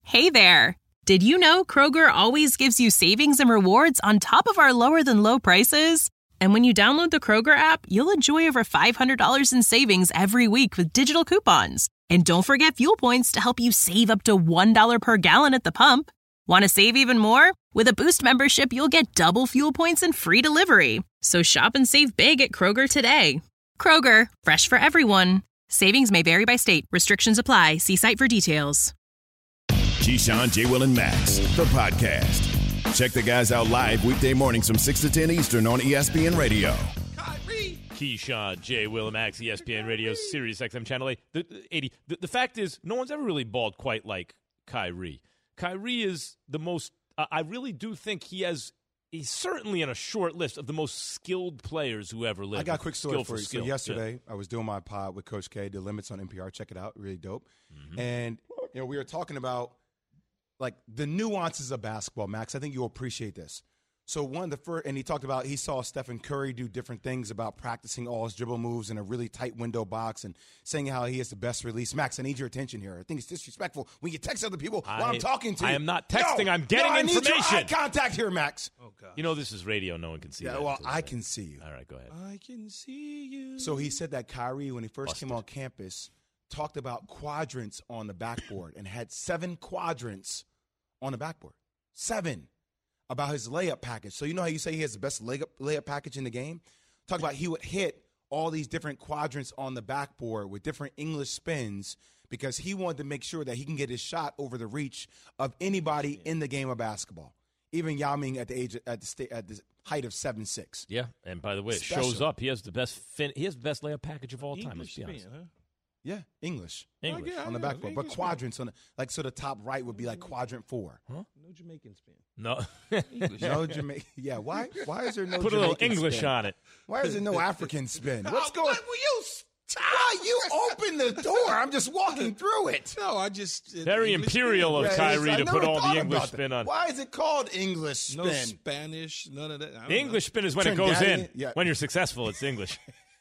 Hey there! Did you know Kroger always gives you savings and rewards on top of our lower-than-low prices? And when you download the Kroger app, you'll enjoy over $500 in savings every week with digital coupons. And don't forget fuel points to help you save up to $1 per gallon at the pump. Want to save even more? With a Boost membership, you'll get double fuel points and free delivery. So shop and save big at Kroger today. Kroger, fresh for everyone. Savings may vary by state. Restrictions apply. See site for details. Keyshawn, J. Will, and Max, the podcast. Check the guys out live weekday mornings from 6 to 10 Eastern on ESPN Radio. Keyshawn, J. Will, and Max, ESPN Radio, Sirius XM Channel 80. The fact is, no one's ever really balled quite like Kyrie. Kyrie is the most, I really do think he's certainly in a short list of the most skilled players who ever lived. I got a quick story for you. So yesterday, yeah. I was doing my pod with Coach K, The Limits on NPR. Check it out. Really dope. Mm-hmm. And, we were talking about, like, the nuances of basketball, Max. I think you'll appreciate this. So one of the first, and he talked about he saw Stephen Curry do different things about practicing all his dribble moves in a really tight window box and saying how he has the best release. Max, I need your attention here. I think it's disrespectful when you text other people while I'm talking to you. I am not texting. I'm getting information. I need your eye contact here, Max. Oh, God. This is radio. No one can see that. Yeah, well, I can see you. All right, go ahead. I can see you. So he said that Kyrie, when he first came on campus, talked about quadrants on the backboard and had 7 quadrants on the backboard. 7. About his layup package. So you know how you say he has the best layup package in the game? Talk about he would hit all these different quadrants on the backboard with different English spins because he wanted to make sure that he can get his shot over the reach of anybody in the game of basketball. Even Yao Ming at the height of 7'6". Yeah, and by the way, it shows up. He has the best layup package of all time. Let's be honest. Yeah, English on the backboard, but quadrants on so the top right would be like quadrant 4. Huh? No Jamaican spin. No, no Jamaican. Yeah, why is there no? Put Jamaican a little English spin? on it. Why is there no African spin? What's going? Will you stop? Why you open the door? I'm just walking through it. No, I just very English imperial spin. of Kyrie to put all the English spin on. Why is it called English spin? No Spanish, none of that. The English spin is when it goes in. Yeah. When you're successful, it's English.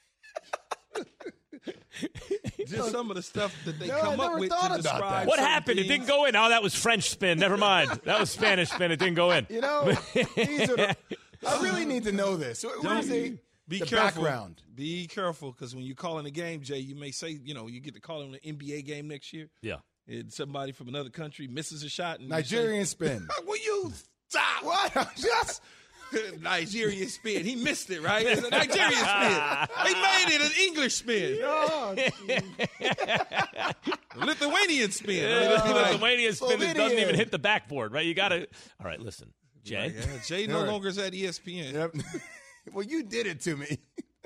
Just some of the stuff that they come up with to describe. What happened? It didn't go in. Oh, that was French spin. Never mind. That was Spanish spin. It didn't go in. These are I really need to know this. Be careful. Background. Be careful, because when you call in a game, Jay, you may say, you get to call in an NBA game next year. Yeah. And somebody from another country misses a shot. And Nigerian spin. Will you stop? What? Just Nigerian spin. He missed it, right? It's a Nigerian spin. He made it an English spin. Oh, Lithuanian spin. Lithuanian spin that doesn't even hit the backboard, right? You got to. All right, listen, Jay. Yeah, Jay no longer is at ESPN. Yep. Well, you did it to me.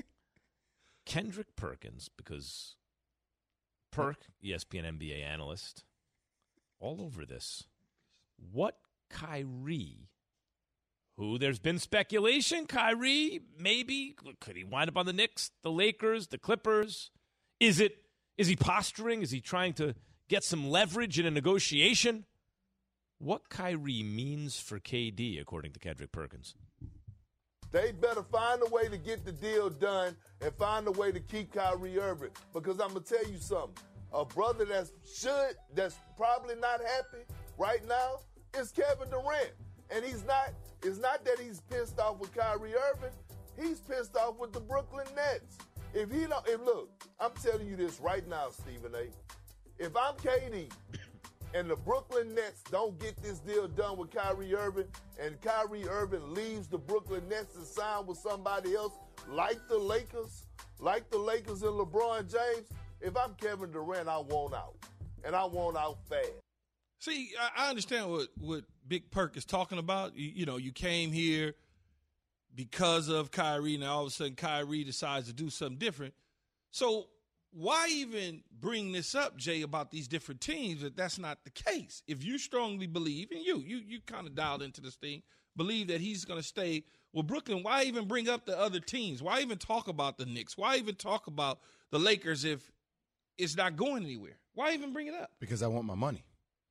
Kendrick Perkins, because Perk, ESPN NBA analyst, all over this. What Kyrie, who there's been speculation, Kyrie, maybe, could he wind up on the Knicks, the Lakers, the Clippers? Is he posturing? Is he trying to get some leverage in a negotiation? What Kyrie means for KD, according to Kendrick Perkins. They better find a way to get the deal done and find a way to keep Kyrie Irving. Because I'm going to tell you something. A brother that's probably not happy right now is Kevin Durant. And it's not that he's pissed off with Kyrie Irving. He's pissed off with the Brooklyn Nets. Look, I'm telling you this right now, Stephen A. If I'm KD and the Brooklyn Nets don't get this deal done with Kyrie Irving, and Kyrie Irving leaves the Brooklyn Nets to sign with somebody else, like the Lakers and LeBron James, if I'm Kevin Durant, I want out. And I want out fast. See, I understand what Big Perk is talking about. You came here because of Kyrie, now all of a sudden Kyrie decides to do something different. So why even bring this up, Jay, about these different teams if that's not the case? If you strongly believe, and you kind of dialed into this thing, believe that he's going to stay with Brooklyn, why even bring up the other teams? Why even talk about the Knicks? Why even talk about the Lakers if it's not going anywhere? Why even bring it up? Because I want my money.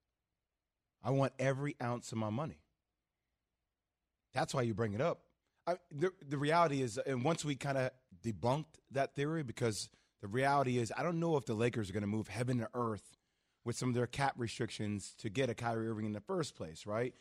I want every ounce of my money. That's why you bring it up. The reality is, and once we kind of debunked that theory, because the reality is I don't know if the Lakers are going to move heaven to earth with some of their cap restrictions to get a Kyrie Irving in the first place, right?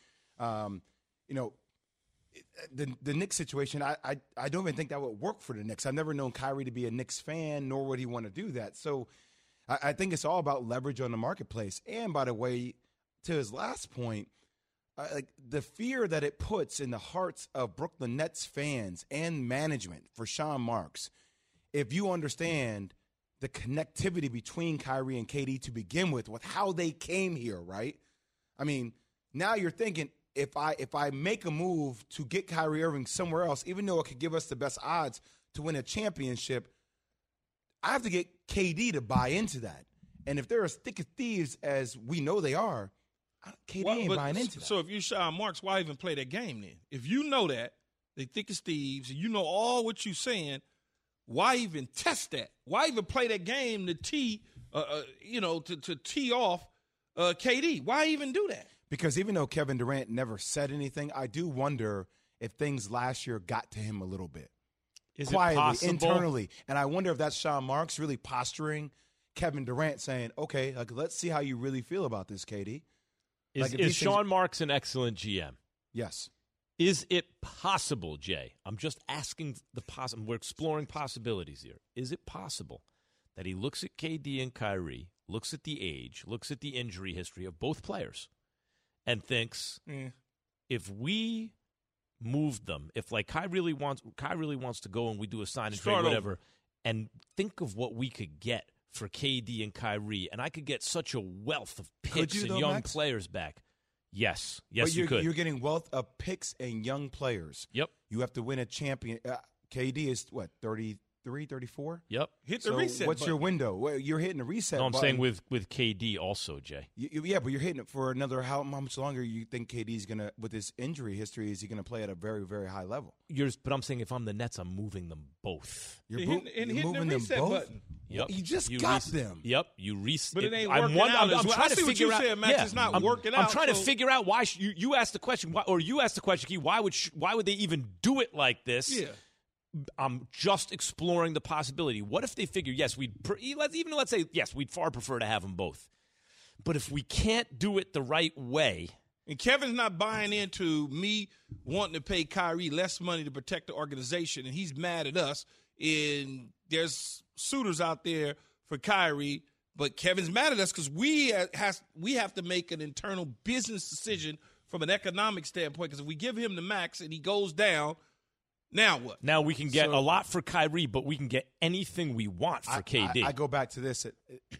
The Knicks situation, I don't even think that would work for the Knicks. I've never known Kyrie to be a Knicks fan, nor would he want to do that. So I think it's all about leverage on the marketplace. And by the way, to his last point, like the fear that it puts in the hearts of Brooklyn Nets fans and management for Sean Marks, if you understand the connectivity between Kyrie and KD to begin with how they came here, right? I mean, now you're thinking, if I make a move to get Kyrie Irving somewhere else, even though it could give us the best odds to win a championship, I have to get KD to buy into that. And if they're as thick as thieves as we know they are, KD ain't buying into that. So if you're Sean Marks, why even play that game then? If you know that, they thick as thieves, and you know all what you're saying, why even test that? Why even play that game to tee off KD? Why even do that? Because even though Kevin Durant never said anything, I do wonder if things last year got to him a little bit. Is quietly, it possible? internally. And I wonder if that's Sean Marks really posturing Kevin Durant saying, okay, let's see how you really feel about this, KD. Is Sean Marks an excellent GM? Yes. Is it possible, Jay? I'm just asking we're exploring possibilities here. Is it possible that he looks at KD and Kyrie, looks at the age, looks at the injury history of both players, and thinks, if we moved them, if like Kai really wants to go and we do a sign and trade, whatever, and think of what we could get for KD and Kyrie, and I could get such a wealth of picks and young players back. Yes, you could. You're getting wealth of picks and young players. Yep. You have to win a champion. KD is, 33, 34? Yep. Hit the reset what's button. your window? Well, you're hitting the reset No, I'm button. saying with KD also, Jay. Yeah, but you're hitting it for another how much longer you think KD's going to, with his injury history, is he going to play at a very, very high level? But I'm saying if I'm the Nets, I'm moving them both. You're hitting moving the them reset both? Button. Yep. You just got them. Yep. You reset. But it ain't working out. I'm trying to figure out. It's not working out. I'm trying to figure out why you asked the question, you asked the question, Key, why would they even do it like this? Yeah. I'm just exploring the possibility. What if they figure, yes, let's say, yes, we'd far prefer to have them both. But if we can't do it the right way. And Kevin's not buying into me wanting to pay Kyrie less money to protect the organization, and he's mad at us. And there's suitors out there for Kyrie, but Kevin's mad at us because we have to make an internal business decision from an economic standpoint, because if we give him the max and he goes down, now what? Now we can get a lot for Kyrie, but we can get anything we want for KD. I go back to this.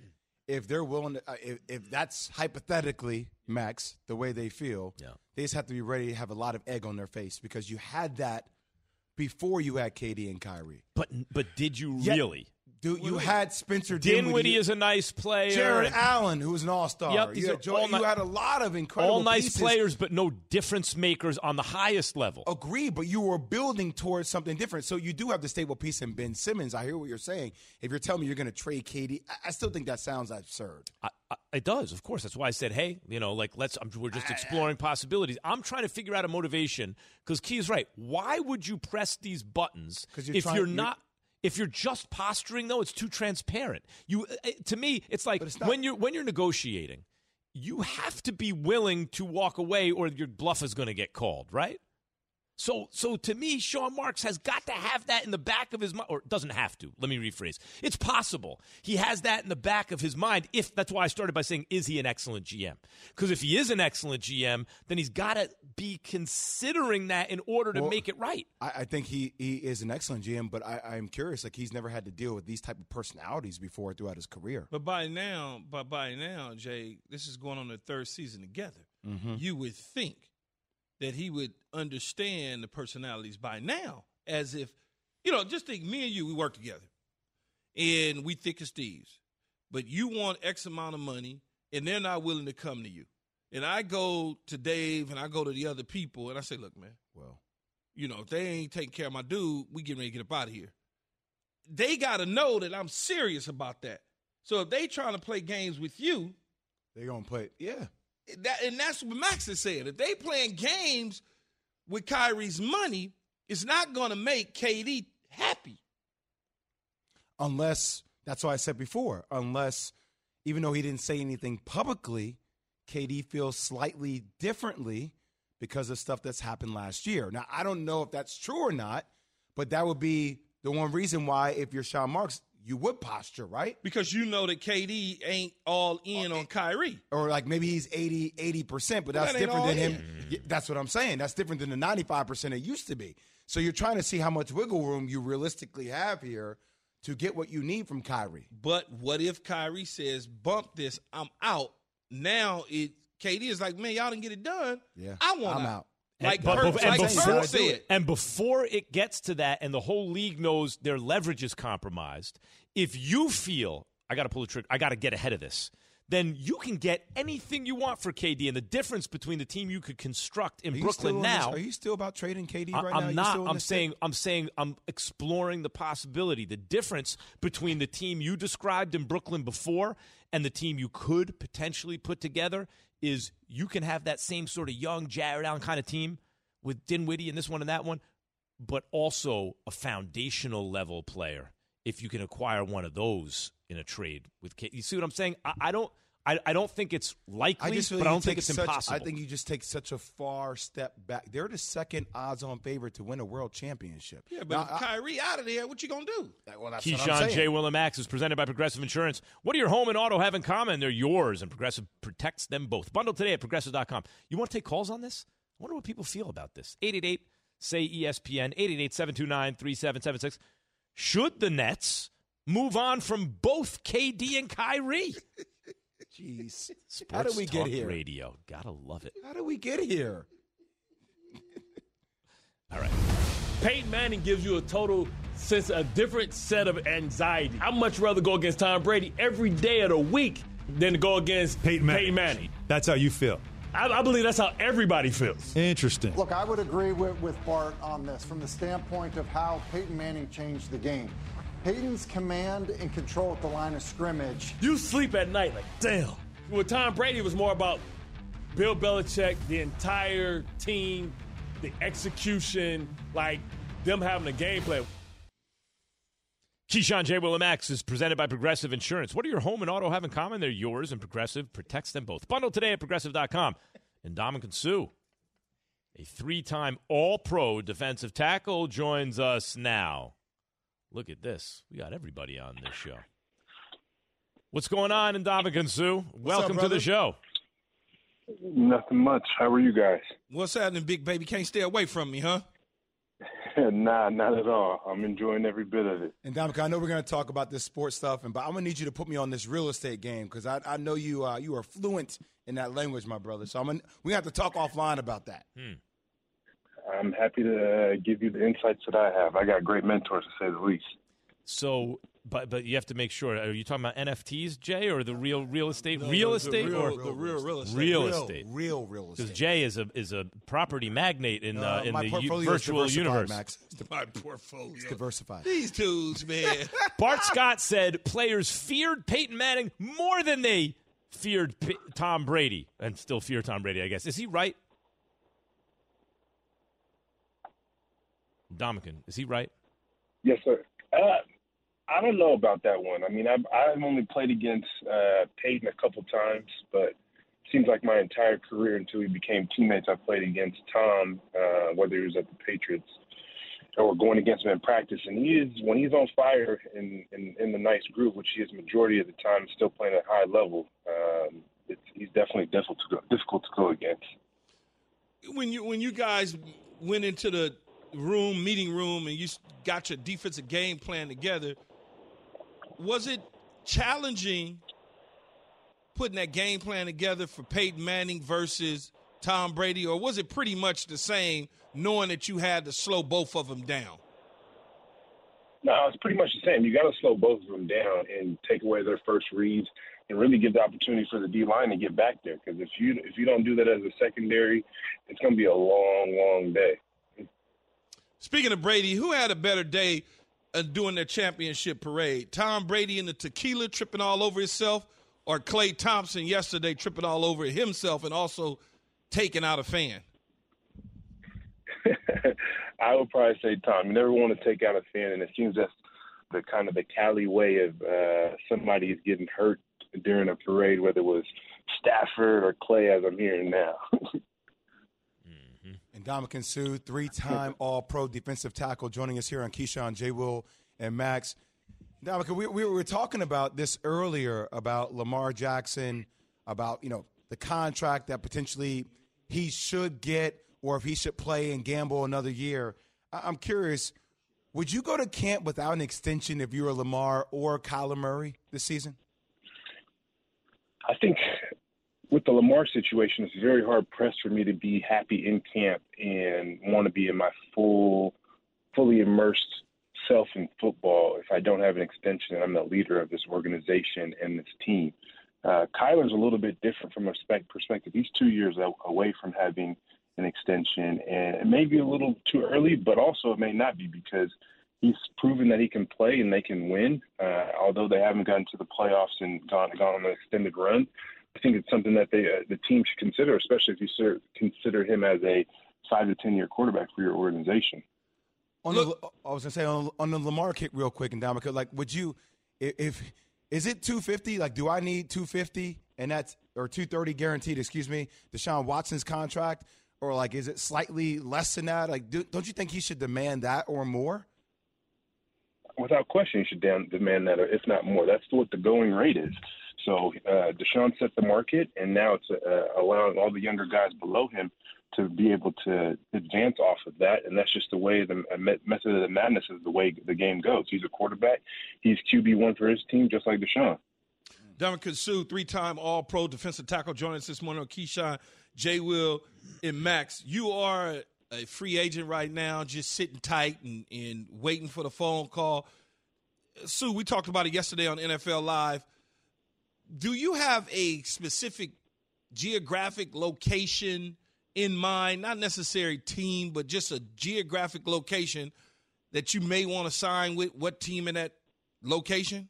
If they're willing to, if that's hypothetically, Max, the way they feel, they just have to be ready to have a lot of egg on their face, because you had that before you had KD and Kyrie. But did you really? Dude, you had Spencer Dinwiddie is a nice player. Jared Allen, who was an all-star. Yep, you had a lot of incredible all nice pieces. players, but no difference makers on the highest level. Agree, but you were building towards something different. So you do have the stable piece in Ben Simmons. I hear what you're saying. If you're telling me you're going to trade KD, I still think that sounds absurd. It does, of course. That's why I said, hey, we're just exploring possibilities. I'm trying to figure out a motivation, because Key's right. Why would you press these buttons if you're just posturing, though? It's too transparent. To me, it's like when you're negotiating, you have to be willing to walk away, or your bluff is going to get called, right? So to me, Sean Marks has got to have that in the back of his mind, or doesn't have to. Let me rephrase. It's possible he has that in the back of his mind. That's why I started by saying, is he an excellent GM? Because if he is an excellent GM, then he's got to be considering that in order to make it right. I think he is an excellent GM, but I'm curious. Like, he's never had to deal with these type of personalities before throughout his career. But by now, Jay, this is going on the third season together. Mm-hmm. You would think that he would understand the personalities by now, as if, just think me and you, we work together, and we thick as thieves, but you want X amount of money, and they're not willing to come to you. And I go to Dave, and I go to the other people, and I say, look, man, well, if they ain't taking care of my dude, we getting ready to get up out of here. They got to know that I'm serious about that. So if they trying to play games with you, they're going to play, yeah. And that's what Max is saying. If they playing games with Kyrie's money, it's not going to make KD happy. Unless, that's what I said before, unless even though he didn't say anything publicly, KD feels slightly differently because of stuff that's happened last year. Now, I don't know if that's true or not, but that would be the one reason why, if you're Sean Marks, you would posture, right? Because you know that KD ain't all in on Kyrie. Or like maybe he's 80%, but that's different than him. That's what I'm saying. That's different than the 95% it used to be. So you're trying to see how much wiggle room you realistically have here to get what you need from Kyrie. But what if Kyrie says, bump this, I'm out. Now KD is like, man, y'all didn't get it done. Yeah, I'm out. Like Perk said. And before it gets to that and the whole league knows their leverage is compromised, if you feel, I got to pull the trigger, I got to get ahead of this, then you can get anything you want for KD. And the difference between the team you could construct in Brooklyn now. Are you still about trading KD right now? I'm not. I'm saying I'm exploring the possibility. The difference between the team you described in Brooklyn before and the team you could potentially put together is you can have that same sort of young Jared Allen kind of team with Dinwiddie and this one and that one, but also a foundational level player if you can acquire one of those in a trade with KD. You see what I'm saying? I don't think it's likely, but I don't think it's impossible. I think you just take such a far step back. They're the second odds-on favorite to win a world championship. Yeah, but now, Kyrie out of there, what you going to do? Well, that's what I'm Keyshawn, saying. J. Will, and Max is presented by Progressive Insurance. What do your home and auto have in common? They're yours, and Progressive protects them both. Bundle today at Progressive.com. You want to take calls on this? I wonder what people feel about this. 888-SAY-ESPN, 888-729-3776. Should the Nets move on from both KD and Kyrie? Jeez. Sports How did we get talk here? Radio. Gotta love it. How did we get here? All right. Peyton Manning gives you a different set of anxiety. I'd much rather go against Tom Brady every day of the week than to go against Peyton Manning. That's how you feel. I believe that's how everybody feels. Interesting. Look, I would agree with Bart on this from the standpoint of how Peyton Manning changed the game. Peyton's command and control at the line of scrimmage. You sleep at night like, damn. With Tom Brady, it was more about Bill Belichick, the entire team, the execution, like them having a game plan. Keyshawn, J. Will, and Max is presented by Progressive Insurance. What do your home and auto have in common? They're yours, and Progressive protects them both. Bundle today at Progressive.com. And Ndamukong Suh, a 3-time All-Pro defensive tackle, joins us now. Look at this. We got everybody on this show. What's going on, Ndamukong Suh? Welcome to the show. Nothing much. How are you guys? What's happening, big baby? Can't stay away from me, huh? Nah, not at all. I'm enjoying every bit of it. And Ndamukong, I know we're going to talk about this sports stuff, but I'm going to need you to put me on this real estate game because I know you are fluent in that language, my brother. So we have to talk offline about that. I'm happy to give you the insights that I have. I got great mentors, to say the least. So, but you have to make sure. Are you talking about NFTs, Jay, or the real estate? No, real the estate, real or real estate? Real estate. Real estate. Because Jay is a property magnate in the virtual virtual universe. Max. My portfolio. It's diversified. These dudes, man. Bart Scott said players feared Peyton Manning more than they feared Tom Brady, and still fear Tom Brady, I guess. Is he right? Ndamukong, is he right? Yes, sir. I don't know about that one. I mean, I've only played against Peyton a couple times, but it seems like my entire career until we became teammates, I played against Tom, whether he was at the Patriots or going against him in practice. And when he's on fire in the nice group, which he is majority of the time, still playing at a high level, he's definitely difficult to go against. When you guys went into the meeting room, and you got your defensive game plan together, was it challenging putting that game plan together for Peyton Manning versus Tom Brady, or was it pretty much the same, knowing that you had to slow both of them down? No, it's pretty much the same. You got to slow both of them down and take away their first reads and really give the opportunity for the D-line to get back there. Because if you don't do that as a secondary, it's going to be a long, long day. Speaking of Brady, who had a better day doing their championship parade? Tom Brady in the tequila tripping all over himself, or Klay Thompson yesterday tripping all over himself and also taking out a fan? I would probably say Tom. You never want to take out a fan, and it seems that's the kind of the Cali way of somebody is getting hurt during a parade, whether it was Stafford or Clay, as I'm hearing now. And Ndamukong Suh, 3-time All-Pro defensive tackle, joining us here on Keyshawn, J. Will, and Max. Ndamukong, we were talking about this earlier, about Lamar Jackson, about, the contract that potentially he should get, or if he should play and gamble another year. I'm curious, would you go to camp without an extension if you were Lamar or Kyler Murray this season? I think with the Lamar situation, it's very hard pressed for me to be happy in camp and want to be in my fully immersed self in football if I don't have an extension and I'm the leader of this organization and this team. Kyler's a little bit different from a perspective. He's 2 years away from having an extension, and it may be a little too early, but also it may not be because he's proven that he can play and they can win. Although they haven't gotten to the playoffs and gone on an extended run, I think it's something that the team should consider, especially if you consider him as a 5 to 10 year quarterback for your organization. I was going to say on the Lamar kick real quick, and Ndamukong, like, would you, is it 250? Like, do I need 250 and that's, or 230 guaranteed, Deshaun Watson's contract? Or, like, is it slightly less than that? Like, don't you think he should demand that or more? Without question, he should demand that, or if not more. That's what the going rate is. So Deshaun set the market, and now it's allowing all the younger guys below him to be able to advance off of that. And that's just the way the method of the madness is the way the game goes. He's a quarterback. He's QB1 for his team, just like Deshaun. Ndamukong Suh, 3-time All-Pro defensive tackle, joining us this morning on Keyshawn, J. Will, and Max. You are a free agent right now, just sitting tight and waiting for the phone call. Sue, we talked about it yesterday on NFL Live. Do you have a specific geographic location in mind, not necessarily team, but just a geographic location that you may want to sign with? What team in that location?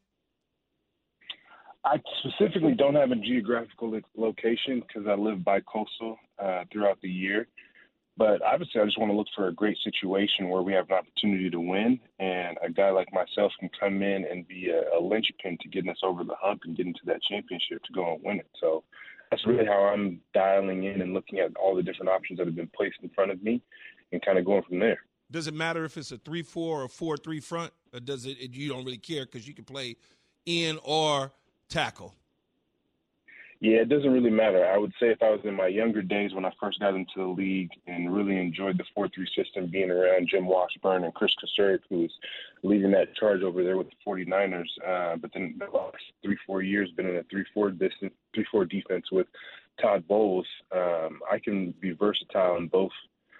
I specifically don't have a geographical location because I live bi-coastal throughout the year. But obviously I just want to look for a great situation where we have an opportunity to win, and a guy like myself can come in and be a linchpin to getting us over the hump and getting to that championship to go and win it. So that's really how I'm dialing in and looking at all the different options that have been placed in front of me and kind of going from there. Does it matter if it's a 3-4 or 4-3 front, or does it you don't really care because you can play in or tackle? Yeah, it doesn't really matter. I would say if I was in my younger days when I first got into the league and really enjoyed the 4-3 system, being around Jim Washburn and Chris Kasurek, who's leading that charge over there with the 49ers. But then the last 3-4 years been in a 3-4 defense with Todd Bowles. I can be versatile in both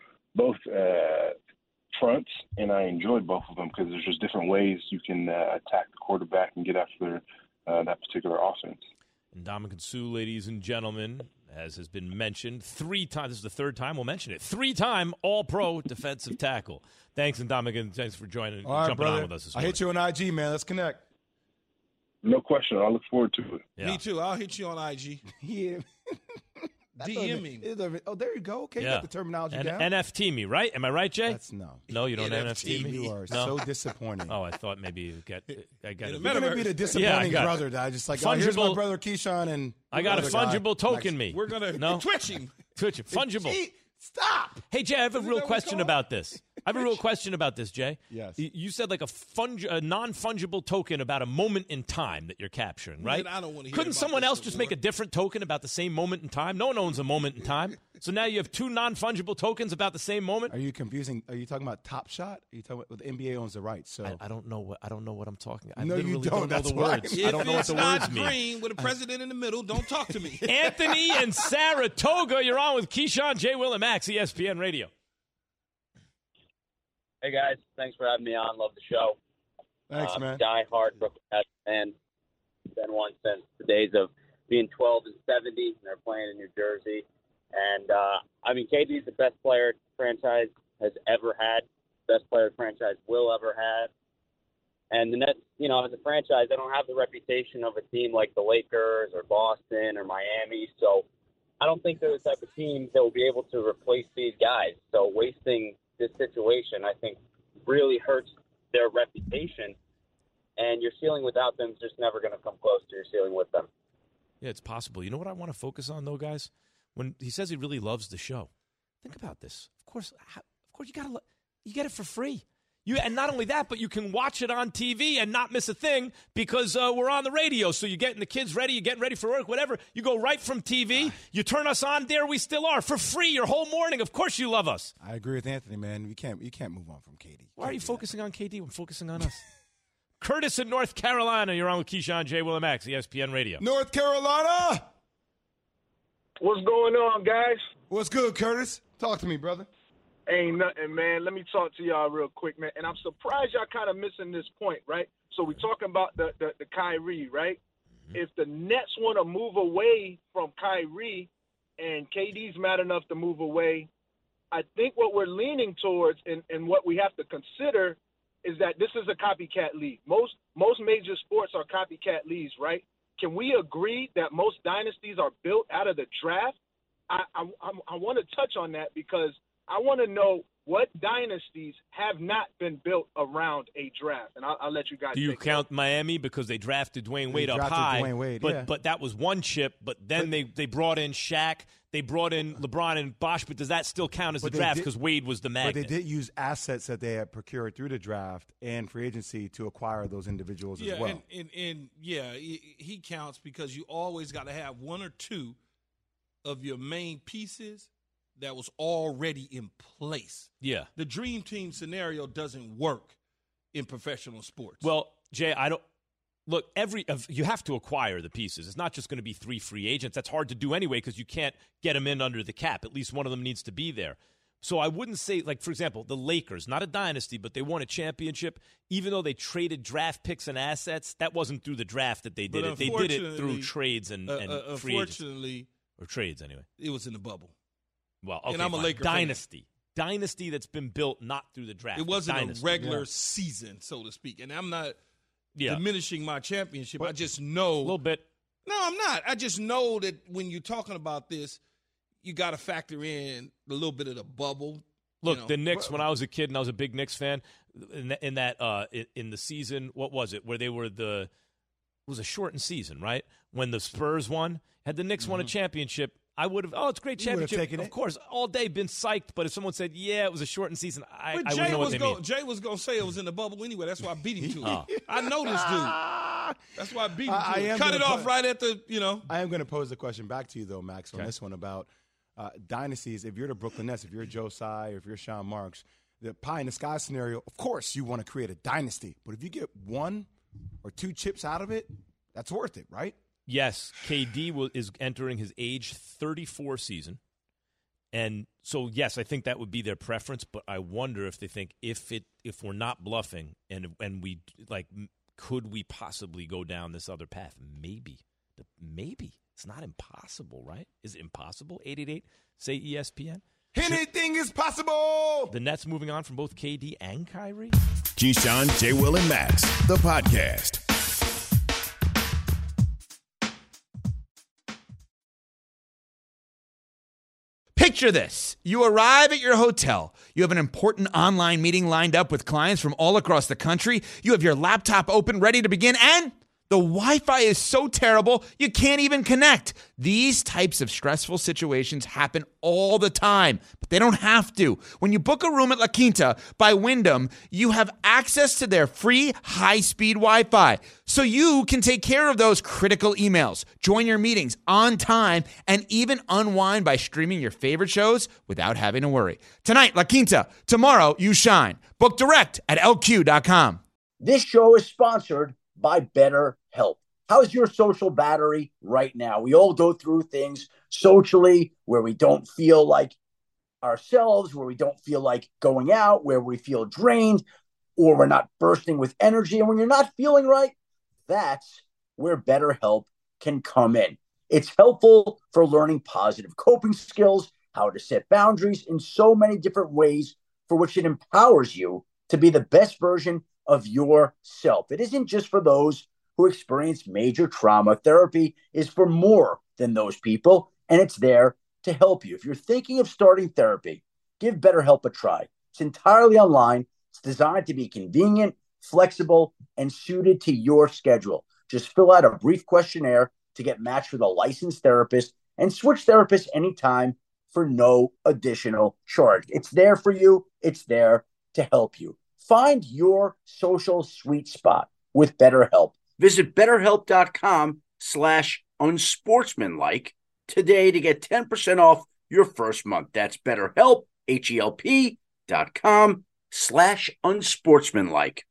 fronts, and I enjoyed both of them because there's just different ways you can attack the quarterback and get after that particular offense. And Ndamukong Suh, ladies and gentlemen, as has been mentioned, 3 times. This is the 3rd time we'll mention it. 3-time All-Pro defensive tackle. Thanks, Ndamukong. Thanks for joining and jumping on with us this morning. I hit you on IG, man. Let's connect. No question. I look forward to it. Yeah. Me too. I'll hit you on IG. Yeah. DM me. Oh, there you go. Okay, you got the terminology down. NFT me, right? Am I right, Jay? No, you don't NFT me. You are so disappointing. Oh, I thought maybe you got it. You're going to be the disappointing brother that I just like, here's my brother Keyshawn. And I got a fungible token me. We're going to twitch him. Fungible. Stop. Hey, Jay, I have a real question about this. Jay. Yes. You said like a non-fungible token about a moment in time that you're capturing, right? Man, I don't want to hear Couldn't someone else just make a different token about the same moment in time? No one owns a moment in time. So now you have 2 non-fungible tokens about the same moment? Are you confusing? Are you talking about Top Shot? Are you talking about the NBA owns the rights? So I don't know what I'm talking about. No, you don't. Know the words. I don't know what the words mean. Green with a president in the middle, don't talk to me. Anthony and Saratoga, you're on with Keyshawn, J. Will, and Max, ESPN Radio. Hey, guys. Thanks for having me on. Love the show. Thanks, man. Die-hard Brooklyn Nets fan. Been one since the days of being 12 and 70, and they're playing in New Jersey. And, KD is the best player the franchise has ever had, best player the franchise will ever have. And the Nets, as a franchise, they don't have the reputation of a team like the Lakers or Boston or Miami. So I don't think they're the type of team that will be able to replace these guys. So wasting this situation, I think, really hurts their reputation. And your ceiling without them is just never going to come close to your ceiling with them. Yeah, it's possible. You know what I want to focus on, though, guys? When he says he really loves the show, think about this. Of course, you get it for free. And not only that, but you can watch it on TV and not miss a thing because we're on the radio. So you're getting the kids ready, you're getting ready for work, whatever. You go right from TV, you turn us on, there we still are, for free your whole morning. Of course you love us. I agree with Anthony, man. You can't move on from KD. Why are you focusing on KD when focusing on us? Curtis in North Carolina, you're on with Keyshawn, J. Will, and Max, ESPN Radio. North Carolina! What's going on, guys? What's good, Curtis? Talk to me, brother. Ain't nothing, man. Let me talk to y'all real quick, man. And I'm surprised y'all kind of missing this point, right? So we're talking about the Kyrie, right? Mm-hmm. If the Nets want to move away from Kyrie and KD's mad enough to move away, I think what we're leaning towards and what we have to consider is that this is a copycat league. Most major sports are copycat leagues, right? Can we agree that most dynasties are built out of the draft? I want to touch on that because I want to know what dynasties have not been built around a draft, and I'll let you guys. Do you count Miami because they drafted Dwayne Wade up high? Dwayne Wade, but that was one chip. But then they brought in Shaq, they brought in LeBron and Bosh. But does that still count as the draft because Wade was the magnet? But they did use assets that they had procured through the draft and free agency to acquire those individuals as well. And he counts because you always got to have one or two of your main pieces that was already in place. Yeah. The dream team scenario doesn't work in professional sports. Well, Jay, look, you have to acquire the pieces. It's not just going to be 3 free agents. That's hard to do anyway because you can't get them in under the cap. At least one of them needs to be there. So I wouldn't say, like, for example, the Lakers, not a dynasty, but they won a championship. Even though they traded draft picks and assets, that wasn't through the draft that they did it. They did it through trades and free agents. Unfortunately. Or trades, anyway. It was in the bubble. Well, okay, and I'm a Laker dynasty. Fan. Dynasty that's been built not through the draft. It wasn't a regular season, so to speak. And I'm not diminishing my championship. But I just know. A little bit. No, I'm not. I just know that when you're talking about this, you got to factor in a little bit of the bubble. Look, the Knicks, when I was a kid and I was a big Knicks fan, in the season, what was it, where they were it was a shortened season, right? When the Spurs won, had the Knicks won a championship, I would have, it's a great championship. Of course, all day been psyched, but if someone said, it was a shortened season, I wouldn't know what they mean. Jay was going to say it was in the bubble anyway. That's why I beat him to it. I know this dude. That's why I beat him to it. Cut it off right at the, I am going to pose the question back to you, though, Max, on this one about dynasties. If you're the Brooklyn Nets, if you're Joe Tsai, or if you're Sean Marks, the pie in the sky scenario, of course you want to create a dynasty. But if you get 1 or 2 chips out of it, that's worth it, right? Yes, KD is entering his age 34 season. And so, yes, I think that would be their preference, but I wonder if they think if we're not bluffing and we could we possibly go down this other path? Maybe. It's not impossible, right? Is it impossible? 888 say ESPN. Anything is possible. The Nets moving on from both KD and Kyrie. Keyshawn, J. Will, and Max, the podcast. Picture this. You arrive at your hotel. You have an important online meeting lined up with clients from all across the country. You have your laptop open, ready to begin, and the Wi-Fi is so terrible, you can't even connect. These types of stressful situations happen all the time, but they don't have to. When you book a room at La Quinta by Wyndham, you have access to their free high-speed Wi-Fi, so you can take care of those critical emails, join your meetings on time, and even unwind by streaming your favorite shows without having to worry. Tonight, La Quinta. Tomorrow, you shine. Book direct at LQ.com. This show is sponsored by BetterHelp. How's your social battery right now? We all go through things socially where we don't feel like ourselves, where we don't feel like going out, where we feel drained, or we're not bursting with energy. And when you're not feeling right, that's where BetterHelp can come in. It's helpful for learning positive coping skills, how to set boundaries in so many different ways for which it empowers you to be the best version of yourself. It isn't just for those who experience major trauma. Therapy is for more than those people, and it's there to help you. If you're thinking of starting therapy, give BetterHelp a try. It's entirely online. It's designed to be convenient, flexible, and suited to your schedule. Just fill out a brief questionnaire to get matched with a licensed therapist and switch therapists anytime for no additional charge. It's there for you. It's there to help you. Find your social sweet spot with BetterHelp. Visit BetterHelp.com/unsportsmanlike today to get 10% off your first month. That's BetterHelp, HELP.com/unsportsmanlike.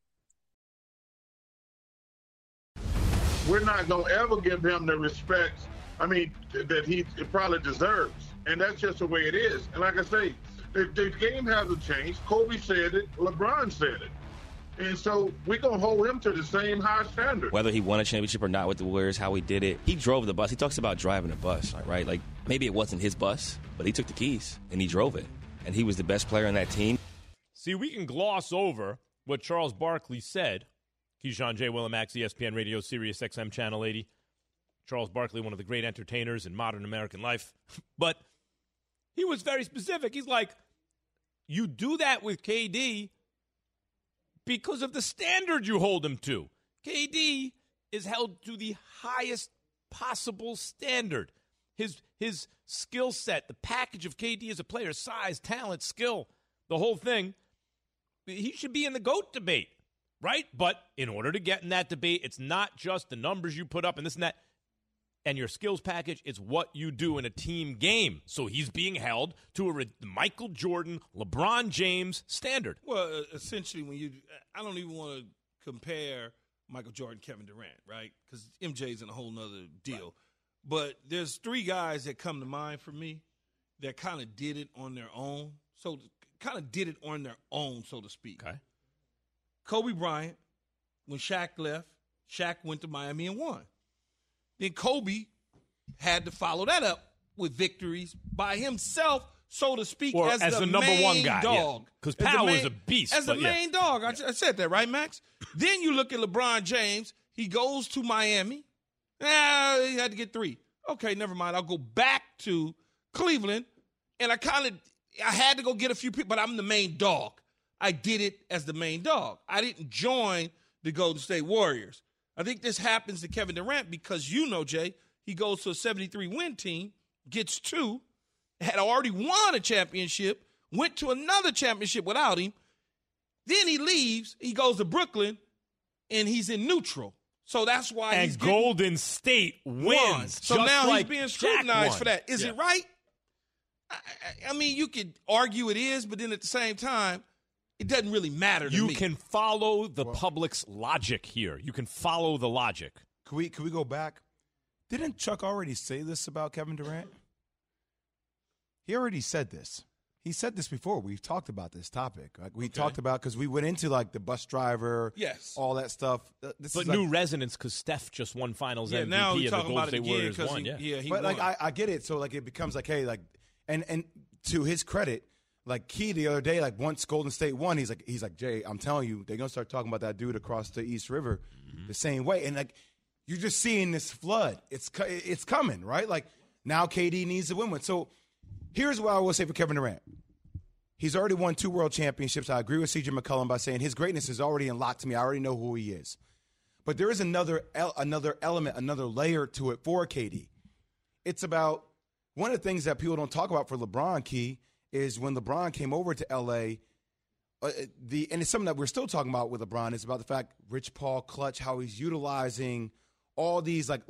We're not going to ever give him the respect, that he probably deserves. And that's just the way it is. And like I say, the game hasn't changed. Kobe said it. LeBron said it. And so we're going to hold him to the same high standard. Whether he won a championship or not with the Warriors, how he did it, he drove the bus. He talks about driving a bus, right? Like, maybe it wasn't his bus, but he took the keys and he drove it. And he was the best player on that team. See, we can gloss over what Charles Barkley said. Keyshawn, J. Will, and Max, ESPN Radio, Sirius XM Channel 80. Charles Barkley, one of the great entertainers in modern American life. But he was very specific. He's like, you do that with KD because of the standard you hold him to. KD is held to the highest possible standard. His skill set, the package of KD as a player, size, talent, skill, the whole thing, he should be in the GOAT debate, right? But in order to get in that debate, it's not just the numbers you put up and this and that. And your skills package, it's what you do in a team game. So he's being held to a Michael Jordan, LeBron James standard. Well, essentially, I don't even want to compare Michael Jordan, Kevin Durant, right? Because MJ's in a whole nother deal. Right. But there's three guys that come to mind for me that kind of did it on their own. So to speak. Okay. Kobe Bryant, when Shaq left, Shaq went to Miami and won. Then Kobe had to follow that up with victories by himself, so to speak, or as the number main one guy, dog. Because Powell was a beast. As the main dog. I said that, right, Max? Then you look at LeBron James. He goes to Miami. He had to get 3. Okay, never mind. I'll go back to Cleveland. And I had to go get a few people, but I'm the main dog. I did it as the main dog. I didn't join the Golden State Warriors. I think this happens to Kevin Durant because, Jay, he goes to a 73-win team, gets 2, had already won a championship, went to another championship without him. Then he leaves, he goes to Brooklyn, and he's in neutral. So that's why and he's Golden State wins. So now like he's being scrutinized for that. Is it right? I mean, you could argue it is, but then at the same time, it doesn't really matter to me. You can follow the public's logic here. You can follow the logic. Could we go back? Didn't Chuck already say this about Kevin Durant? He already said this. He said this before. We've talked about this topic. Like we talked about because we went into like the bus driver, all that stuff. But new resonance because Steph just won Finals MVP now and the Golden State Warriors won. He but won. like I get it. So like it becomes like, hey, like and to his credit, like Key the other day, like once Golden State won, he's like Jay, I'm telling you, they're gonna start talking about that dude across the East River the same way. And like you're just seeing this flood. It's coming, right? Like now KD needs to win one. So here's what I will say for Kevin Durant. He's already won 2 world championships. I agree with C.J. McCollum by saying his greatness is already unlocked to me. I already know who he is. But there is another element, another layer to it for KD. It's about one of the things that people don't talk about for LeBron, Key, is when LeBron came over to L.A., and it's something that we're still talking about with LeBron, is about the fact Rich Paul, Clutch, how he's utilizing all these like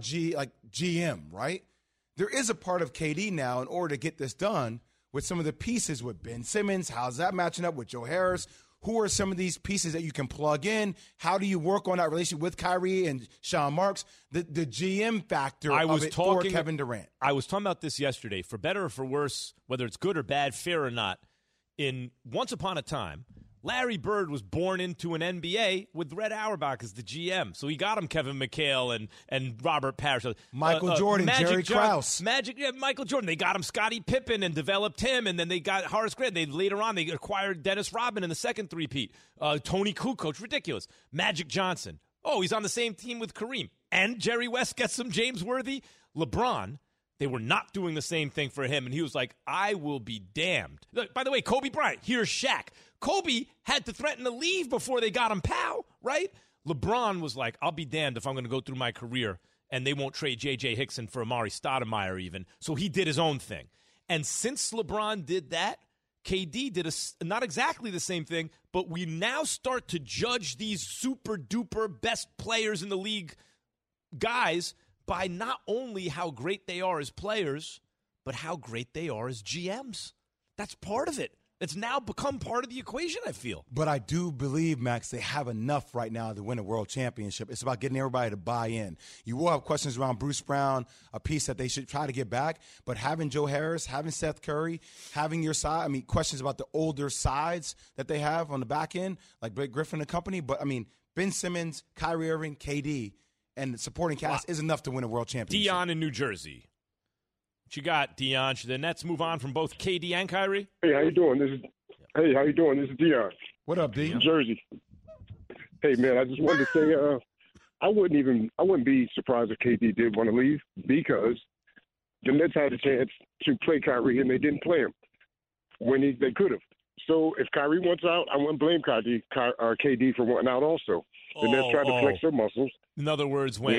GM, right? There is a part of KD now in order to get this done with some of the pieces with Ben Simmons. How's that matching up with Joe Harris? Who are some of these pieces that you can plug in? How do you work on that relationship with Kyrie and Sean Marks? The GM factor for Kevin Durant. I was talking about this yesterday. For better or for worse, whether it's good or bad, fair or not, in once upon a time, Larry Bird was born into an NBA with Red Auerbach as the GM. So he got him Kevin McHale and Robert Parrish. Michael Jordan, Jerry Krause. Michael Jordan. They got him Scottie Pippen and developed him, and then they got Horace Grant. Later on, they acquired Dennis Rodman in the second three-peat. Tony Kukoc, ridiculous. Magic Johnson. Oh, he's on the same team with Kareem. And Jerry West gets some James Worthy. LeBron, they were not doing the same thing for him, and he was like, I will be damned. Look, by the way, Kobe Bryant, here's Shaq. Kobe had to threaten to leave before they got him Powell, right? LeBron was like, I'll be damned if I'm going to go through my career and they won't trade J.J. Hickson for Amari Stoudemire even. So he did his own thing. And since LeBron did that, KD did not exactly the same thing, but we now start to judge these super-duper best players in the league guys by not only how great they are as players, but how great they are as GMs. That's part of it. It's now become part of the equation, I feel. But I do believe, Max, they have enough right now to win a world championship. It's about getting everybody to buy in. You will have questions around Bruce Brown, a piece that they should try to get back. But having Joe Harris, having Seth Curry, having your side, questions about the older sides that they have on the back end, like Blake Griffin and company. But, Ben Simmons, Kyrie Irving, KD, and the supporting cast is enough to win a world championship. Dion in New Jersey. What you got, Dion? Should the Nets move on from both KD and Kyrie? Hey, how you doing? This is Dion. What up, D? New Jersey. Hey, man, I just wanted to say, I wouldn't be surprised if KD did want to leave because the Nets had a chance to play Kyrie and they didn't play him when they could have. So if Kyrie wants out, I wouldn't blame KD for wanting out also. The Nets tried to flex their muscles. In other words, when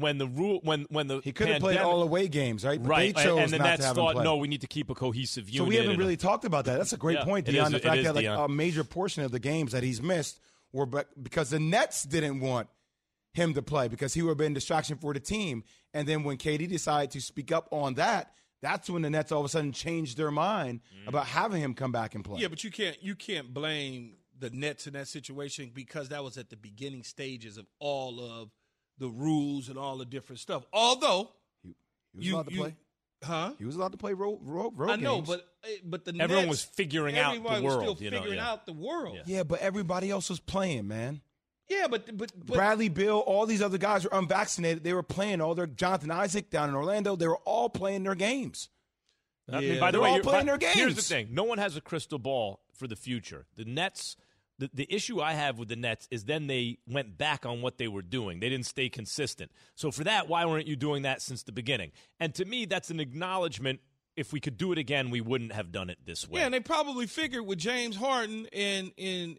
the he could have played all away games, right? But right, they chose and the not Nets to have thought, him play. no, we need to keep a cohesive unit. So we haven't really talked about that. That's a great point, Dion. The fact that Dion. a major portion of the games that he's missed were because the Nets didn't want him to play because he would have been a distraction for the team. And then when KD decided to speak up on that, that's when the Nets all of a sudden changed their mind about having him come back and play. Yeah, but you can't blame the Nets in that situation because that was at the beginning stages of all of the rules and all the different stuff. Although he was allowed to play. Huh? He was allowed to play road I know, games. but the everyone Nets, was figuring out the world. Was still figuring out the world. Yeah, but everybody else was playing, man. Yeah, but Bradley Beal, all these other guys were unvaccinated. They were playing. All their Jonathan Isaac down in Orlando, they were all playing their games. By the way, all playing their games. Here's the thing: no one has a crystal ball for the future. The Nets. The issue I have with the Nets is then they went back on what they were doing. They didn't stay consistent. So for that, why weren't you doing that since the beginning? And to me, that's an acknowledgement. If we could do it again, we wouldn't have done it this way. Yeah, and they probably figured with James Harden and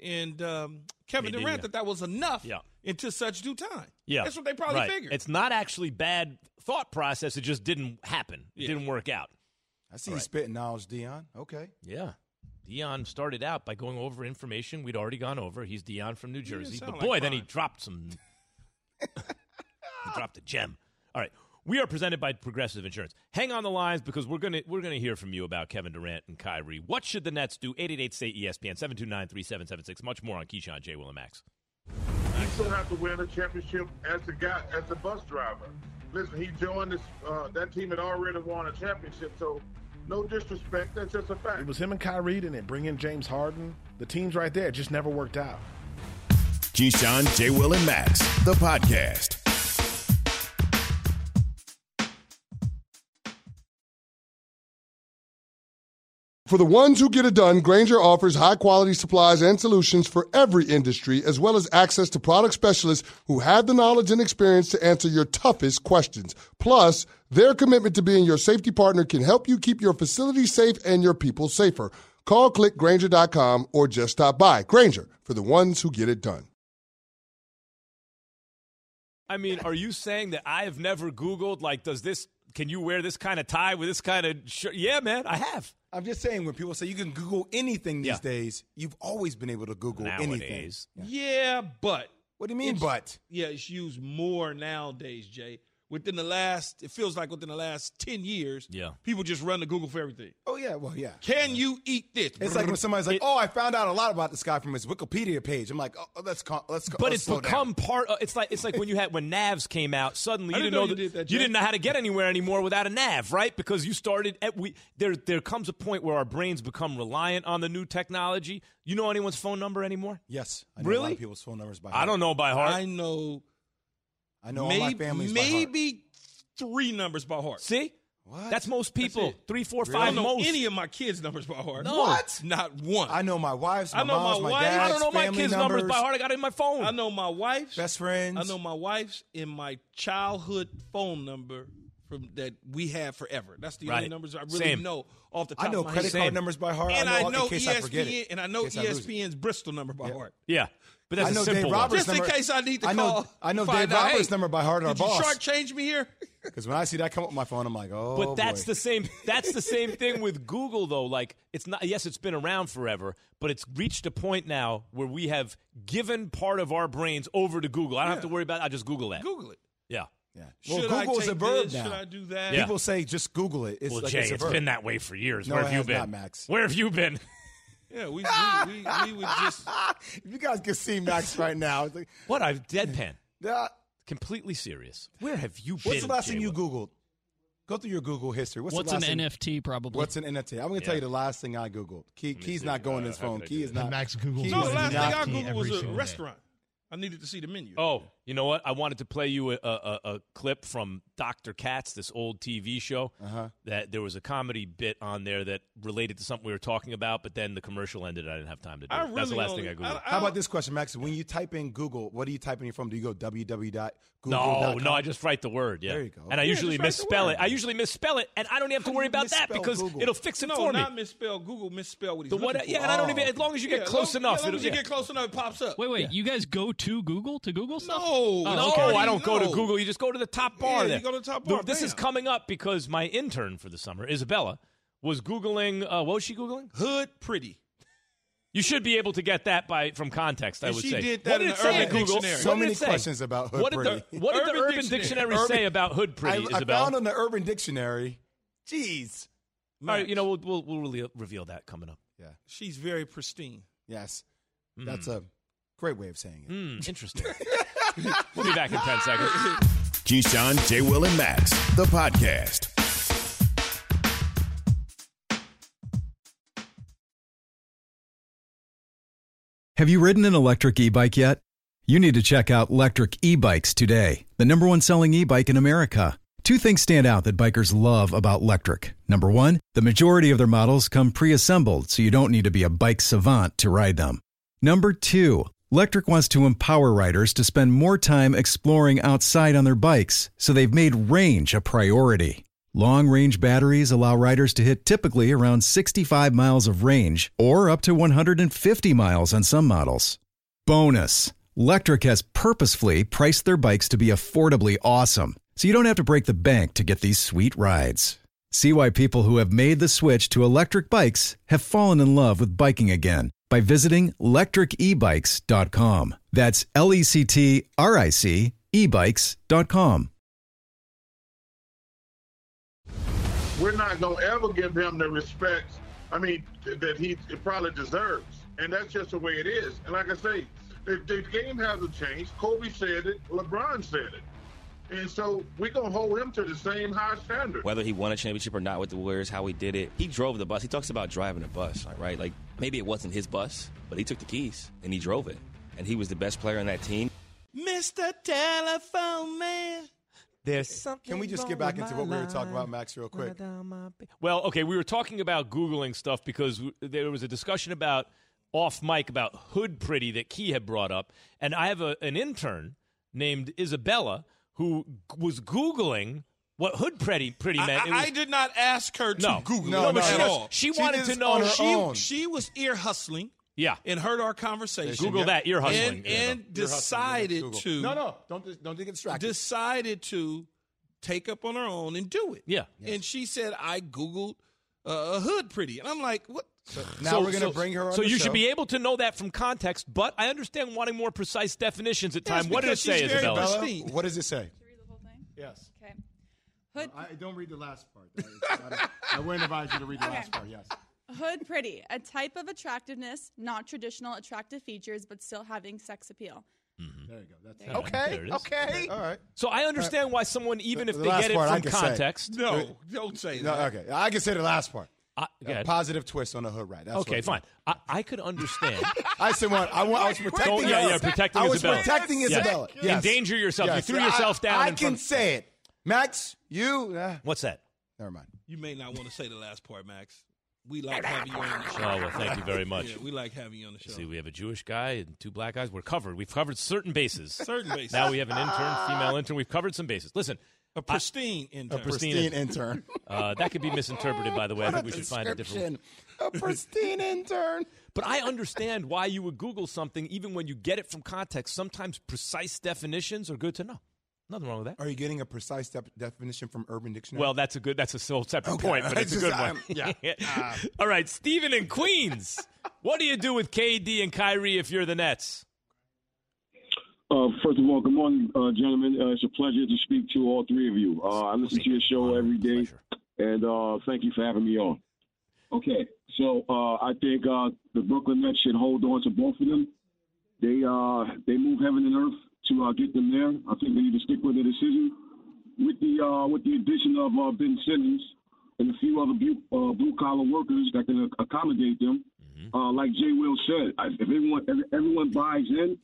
Kevin Durant that was enough until such due time. Yeah. That's what they probably figured. It's not actually bad thought process. It just didn't happen. It didn't work out. I see you spitting knowledge, Dion. Okay. Yeah. Dion started out by going over information we'd already gone over. He's Dion from New Jersey. But boy, then he dropped some – he dropped a gem. All right. We are presented by Progressive Insurance. Hang on the lines because we're gonna hear from you about Kevin Durant and Kyrie. What should the Nets do? 888-STAY-ESPN, 729-3776. Much more on Keyshawn, J. Will, and Max. He still have to win a championship as the bus driver. Listen, he joined that team had already won a championship, so – no disrespect, that's just a fact. It was him and Kyrie, and then bring in James Harden. The team's right there. It just never worked out. Keyshawn, J. Will, and Max, the podcast. For the ones who get it done, Grainger offers high-quality supplies and solutions for every industry, as well as access to product specialists who have the knowledge and experience to answer your toughest questions. Plus, their commitment to being your safety partner can help you keep your facility safe and your people safer. Call, click Grainger.com, or just stop by. Grainger, for the ones who get it done. I mean, are you saying that I have never Googled, can you wear this kind of tie with this kind of shirt? Yeah, man, I have. I'm just saying, when people say you can Google anything these days, you've always been able to Google anything. Yeah, but. What do you mean, but? Yeah, it's used more nowadays, Jay. It feels like within the last 10 years, people just run to Google for everything. Oh, yeah, well, yeah. Can you eat this? It's like when somebody's like, I found out a lot about this guy from his Wikipedia page. I'm like, let's But it's become part of, it's like when navs came out, suddenly you didn't know how to get anywhere anymore without a nav, right? Because you started, there comes a point where our brains become reliant on the new technology. You know anyone's phone number anymore? Yes. I know really? a lot of people's phone numbers by heart. I don't know by heart. I know all my family's by heart. Maybe 3 numbers by heart. See? What? That's most people. 3, 4, 5 I don't know most. any of my kids' numbers by heart. No. What? Not one. I know my wife's, my mom's, my dad's, I don't know my family kids' numbers by heart. I got it in my phone. I know my wife's. Best friends. I know my wife's and my childhood phone number that we have forever. That's the Right. only numbers I really Same. know off the top I know of my credit head. card numbers by heart. And I know in case I forget ESPN, it. and I know In case I lose it. ESPN's Bristol number by heart. Yeah, but that's I know a simple Dave one. Roberts' Just in number. case I need to I know, call. I know and find Dave out, Roberts' hey, number by heart. Our did you boss. shortchange me here? Because when I see that come up on my phone, I'm like, oh. But that's boy. the same. That's the same thing with Google, though. Like, it's not. Yes, it's been around forever, but it's reached a point now where we have given part of our brains over to Google. I don't have to worry about it. I just Google that. Google it. Yeah. Yeah. Should Well, I Google is take a verb this? now. Should I do that? Yeah. People say just Google it. It's Well, like Jay, it's a it's verb. been that way for years. No, Where it have you has been, not, Max. Where have you been? Yeah, we would just. If you guys can see Max right now. It's like, What? I've deadpan. yeah. Completely serious. Where have you been? What's the last Jay thing you Will? Googled? Go through your Google history. What's What's the an last thing? NFT, probably? What's an NFT? I'm going to tell you the last thing I Googled. Key's not going his phone. Key is not. Max Googles. No, the is last thing not I key Googled was every a single day. restaurant. I needed to see the menu. Oh, you know what? I wanted to play you a clip from Dr. Katz, this old TV show. That there was a comedy bit on there that related to something we were talking about, but then the commercial ended. I didn't have time to do it. That's the last thing I Googled. How about this question, Max? When you type in Google, what do you type in your phone? Do you go www.google.com? No, I just write the word. Yeah, There you go. And I usually just write the misspell word. it. I usually misspell it, and I don't have to worry about that misspell because Google? it'll fix it No, for me. not misspell Google, misspell what he's The what? looking for. Yeah, and I don't even. As long as you get close enough, As long as you it'll- get close enough, it pops up. Wait, you guys go to Google stuff? No, No, okay. I don't go to No. Google. You just go to the top bar. Yeah, there. you go to the top bar, This is bam. coming up because my intern for the summer, Isabella, was Googling. What was she Googling? Hood pretty. You should be able to get that from context, I And would she say. did that What in did it the say Urban at Google? Dictionary. So What did many it say? questions about Hood What did Pretty. what did the Urban Urban Dictionary Dictionary. say about Hood Pretty, I Isabella? found on the Urban Dictionary. Jeez. All right, we'll really reveal that coming up. Yeah. She's very pristine. Yes. That's a great way of saying it. Interesting. We'll be back in 10 seconds. Keyshawn, J. Will, and Max, the podcast. Have you ridden an electric e-bike yet? You need to check out Lectric E-Bikes today, the #1 selling e-bike in America. Two things stand out that bikers love about Lectric. Number one, the majority of their models come pre-assembled, so you don't need to be a bike savant to ride them. Number two, Lectric wants to empower riders to spend more time exploring outside on their bikes, so they've made range a priority. Long-range batteries allow riders to hit typically around 65 miles of range or up to 150 miles on some models. Bonus, Lectric has purposefully priced their bikes to be affordably awesome, so you don't have to break the bank to get these sweet rides. See why people who have made the switch to electric bikes have fallen in love with biking again by visiting lectricebikes.com. That's LECTRIC ebikes.com. We're not going to ever give him the respect, that he probably deserves. And that's just the way it is. And like I say, the game hasn't changed. Kobe said it. LeBron said it. And so we're going to hold him to the same high standard. Whether he won a championship or not with the Warriors, how he did it, he drove the bus. He talks about driving a bus, right? Like, maybe it wasn't his bus, but he took the keys and he drove it. And he was the best player on that team. Mr. Telephone Man. There's something. Can we just get back into what we were talking about, Max, real quick? Well, okay, we were talking about Googling stuff because there was a discussion about off mic about Hood Pretty that Key had brought up. And I have an intern named Isabella who was Googling what Hood Pretty meant. I did not ask her to Google No, it no, at no. all. She wanted to know. She was ear hustling. Yeah. And heard our conversation. Google that, ear hustling. And decided to. No, don't get distracted. Decided to take up on her own and do it. Yeah. And she said, I Googled Hood Pretty. And I'm like, what? Now we're going to bring her on So the you show. should be able to know that from context, but I understand wanting more precise definitions at Yes, times. What did it because say, she's very Isabella? pristine. What does it say? Should I read the whole thing? Yes. Okay. Hood. I don't read the last part. I wouldn't advise you to read the last part, yes. Hood pretty, a type of attractiveness, not traditional attractive features, but still having sex appeal. There you go. That's There you go. There it is. Okay. All right. So I understand why someone, even if The they last get it part I from can say. context. No, don't say No, that. okay. I can say the last part. Go ahead. Positive twist on the hood right. That's Okay, what fine. I could understand. I said what? I was protecting Don't- yeah, her. yeah, protecting I was Isabella. protecting Yes. Isabella. Yes. Endanger yourself. Yes. You threw yourself down. I in can front. say it. Max, you. What's that? Never mind. You may not want to say the last part, Max. We like having you on the show. Oh, well, thank you very much. Yeah, we like having you on the show. See, we have a Jewish guy and two black guys. We're covered. We've covered certain bases. Certain bases. Now we have an intern, female intern. We've covered some bases. Listen, A pristine intern. A pristine intern. That could be misinterpreted, by the way. I think we should find a different. A pristine intern. But I understand why you would Google something, even when you get it from context. Sometimes precise definitions are good to know. Nothing wrong with that. Are you getting a precise definition from Urban Dictionary? Well, that's a separate point, but it's a good one. Yeah. All right, Steven in Queens. What do you do with KD and Kyrie if you're the Nets? First of all, good morning, gentlemen. It's a pleasure to speak to all three of you. I listen to your show every day, and thank you for having me on. Okay, so I think the Brooklyn Nets should hold on to both of them. They move heaven and earth to get them there. I think they need to stick with their decision. With the addition of Ben Simmons and a few other blue collar workers that can accommodate them, like Jay Will said, if everyone buys in,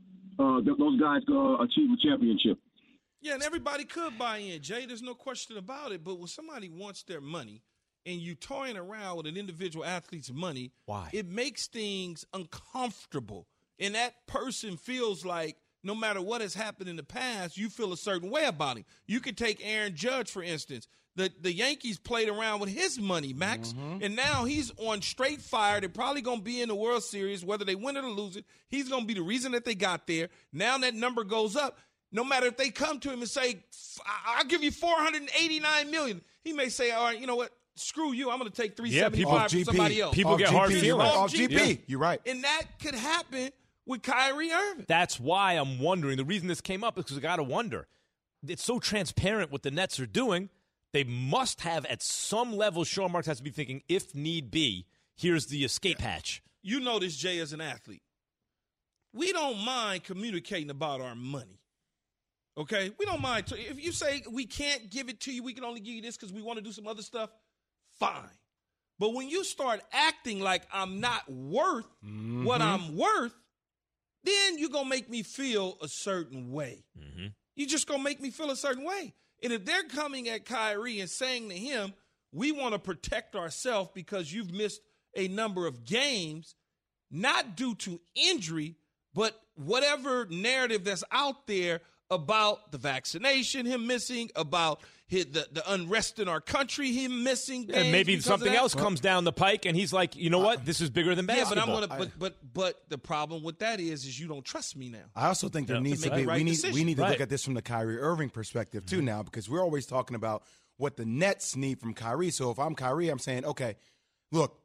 those guys achieve a championship. Yeah, and everybody could buy in, Jay. There's no question about it. But when somebody wants their money and you toying around with an individual athlete's money, why? It makes things uncomfortable. And that person feels like no matter what has happened in the past, you feel a certain way about him. You could take Aaron Judge, for instance. The Yankees played around with his money, Max, and now he's on straight fire. They're probably going to be in the World Series, whether they win it or lose it. He's going to be the reason that they got there. Now that number goes up. No matter if they come to him and say, I'll give you $489 million, he may say, all right, you know what? Screw you. I'm going to take $375 from somebody else. People get hard feelings. Off GP. Yeah. You're right. And that could happen with Kyrie Irving. That's why I'm wondering. The reason this came up is because I got to wonder. It's so transparent what the Nets are doing. They must have, at some level, Sean Marks has to be thinking, if need be, here's the escape hatch. You know this, Jay, as an athlete. We don't mind communicating about our money. Okay? We don't mind. If you say we can't give it to you, we can only give you this because we want to do some other stuff, fine. But when you start acting like I'm not worth what I'm worth, then you're going to make me feel a certain way. You're just going to make me feel a certain way. And if they're coming at Kyrie and saying to him, we want to protect ourselves because you've missed a number of games, not due to injury, but whatever narrative that's out there about the vaccination, him missing, about the unrest in our country, him missing games. And maybe something else comes down the pike, and he's like, you know what? This is bigger than basketball. Yeah, but the problem with that is you don't trust me now. I also think there needs to be we need to look at this from the Kyrie Irving perspective too now, because we're always talking about what the Nets need from Kyrie. So if I'm Kyrie, I'm saying, okay, look,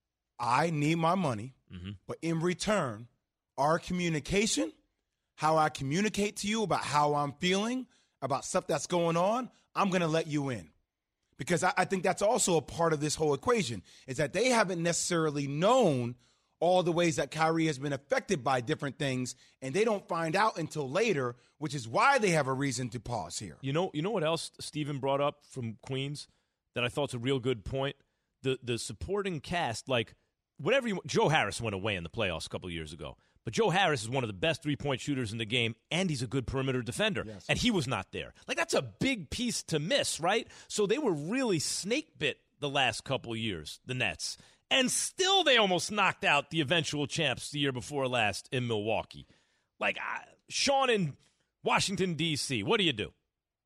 I need my money, but in return, our communication, how I communicate to you about how I'm feeling, about stuff that's going on, I'm going to let you in. Because I think that's also a part of this whole equation, is that they haven't necessarily known all the ways that Kyrie has been affected by different things, and they don't find out until later, which is why they have a reason to pause here. You know what else Steven brought up from Queens that I thought's a real good point? The supporting cast, like whatever Joe Harris went away in the playoffs a couple of years ago. But Joe Harris is one of the best three-point shooters in the game, and he's a good perimeter defender. Yes. And he was not there. Like, that's a big piece to miss, right? So they were really snake-bit the last couple of years, the Nets. And still they almost knocked out the eventual champs the year before last in Milwaukee. Like, Sean in Washington, D.C., what do you do?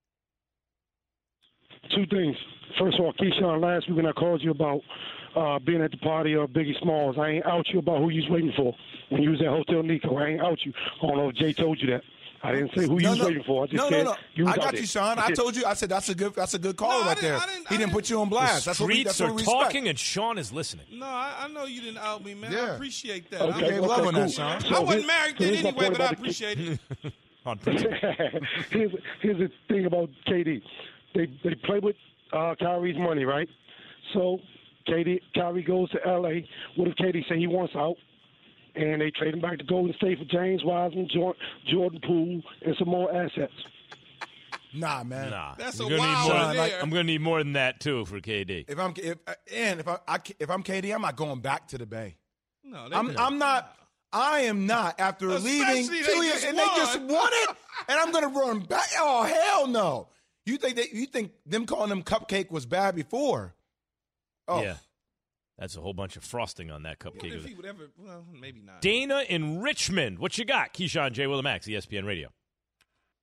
Two things. First of all, Keyshawn, last week when I called you about being at the party of Biggie Smalls, I ain't out you about who you was waiting for when you was at Hotel Nico. I ain't out you. I don't know if Jay told you that. I didn't say who you was waiting for. I just said you was I got you, Sean. I told you. I said that's a good call right there. He didn't put you on blast. The streets are talking, and Sean is listening. No, I know you didn't out me, man. Yeah. I appreciate that. Okay, love on that, Sean. I wasn't married then anyway, but I appreciate it. On principle. Here's the thing about KD. They play with Kyrie's money, right? So Kyrie goes to L.A. What if KD say he wants out? And they trade him back to Golden State for James Wiseman, Jordan Poole, and some more assets. Nah, man. Nah. That's a wild one there. I'm going to need more than that, too, for KD. If I'm KD, I'm not going back to the Bay. No, I'm not. I am not after leaving 2 years, and they just won it, and I'm going to run back. Oh, hell no. You think them calling them cupcake was bad before? Oh. Yeah. That's a whole bunch of frosting on that cupcake. If he would ever, well, maybe not. Dana in Richmond. What you got? Keyshawn, J. Will and Max, ESPN Radio.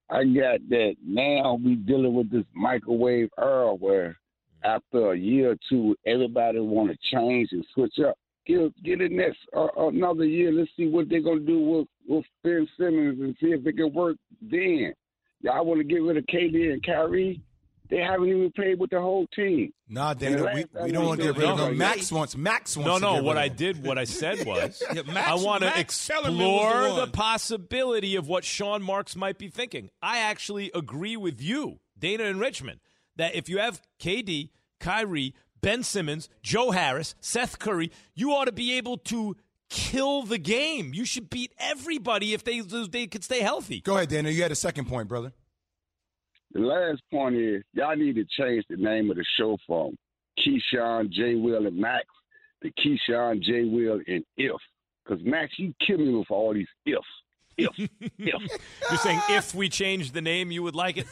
I got that now we dealing with this microwave era where after a year or two, everybody want to change and switch up. Get it next another year. Let's see what they're going to do with Ben Simmons and see if it can work then. Y'all want to get rid of KD and Kyrie? They haven't even played with the whole team. Nah, Dana, we don't want to get rid of them. Max wants No, what I said was I want to explore the possibility of what Sean Marks might be thinking. I actually agree with you, Dana in Richmond, that if you have KD, Kyrie, Ben Simmons, Joe Harris, Seth Curry, you ought to be able to kill the game. You should beat everybody if they could stay healthy. Go ahead, Dana. You had a second point, brother. The last point is y'all need to change the name of the show from Keyshawn, J. Will, and Max to Keyshawn, J. Will, and If. Because, Max, you kill me with all these ifs. If. You're saying if we change the name, you would like it?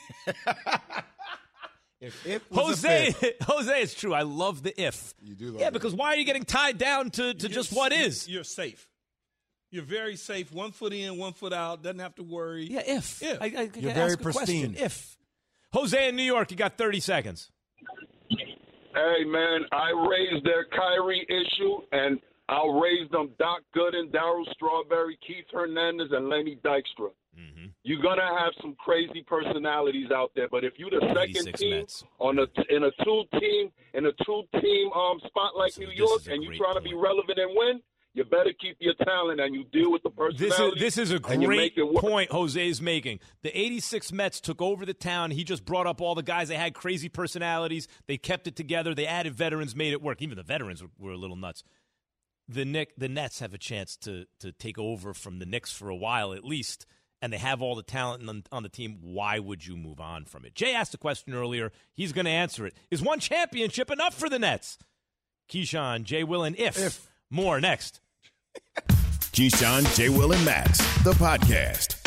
If Jose, it's true. I love the if. You do love it. Because why are you getting tied down to just what is? You're safe. You're very safe. 1 foot in, 1 foot out. Doesn't have to worry. Yeah, if. I You're ask very a pristine. Question. If. Jose in New York, you got 30 seconds. Hey, man, I raised their Kyrie issue, and I'll raise them Doc Gooden, Darryl Strawberry, Keith Hernandez, and Lenny Dykstra. Mm-hmm. You're going to have some crazy personalities out there, but if you're the second team in a two-team spot like New York and you're trying to be relevant and win, you better keep your talent and you deal with the personality. This is a great point Jose is making. The 86 Mets took over the town. He just brought up all the guys. They had crazy personalities. They kept it together. They added veterans, made it work. Even the veterans were a little nuts. The Nets have a chance to take over from the Knicks for a while at least, and they have all the talent on the team. Why would you move on from it? Jay asked a question earlier. He's going to answer it. Is one championship enough for the Nets? Keyshawn, Jay, Will, and if. More next. Keyshawn, J. Will, and Max, the podcast.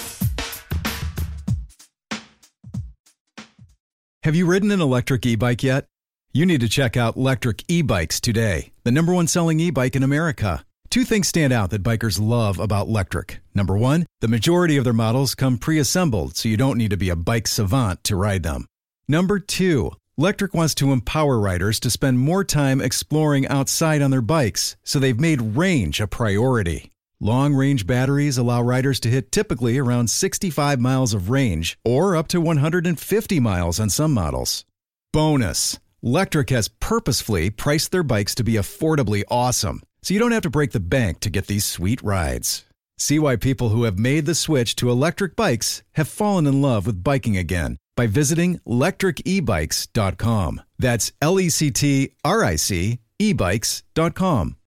Have you ridden an electric e-bike yet? You need to check out Lectric E-Bikes today, the #1 selling e-bike in America. Two things stand out that bikers love about Lectric. Number one, the majority of their models come pre-assembled, so you don't need to be a bike savant to ride them. Number two, Lectric wants to empower riders to spend more time exploring outside on their bikes, so they've made range a priority. Long-range batteries allow riders to hit typically around 65 miles of range, or up to 150 miles on some models. Bonus, Lectric has purposefully priced their bikes to be affordably awesome, so you don't have to break the bank to get these sweet rides. See why people who have made the switch to electric bikes have fallen in love with biking again by visiting lectricebikes.com. That's LECTRIC ebikes.com.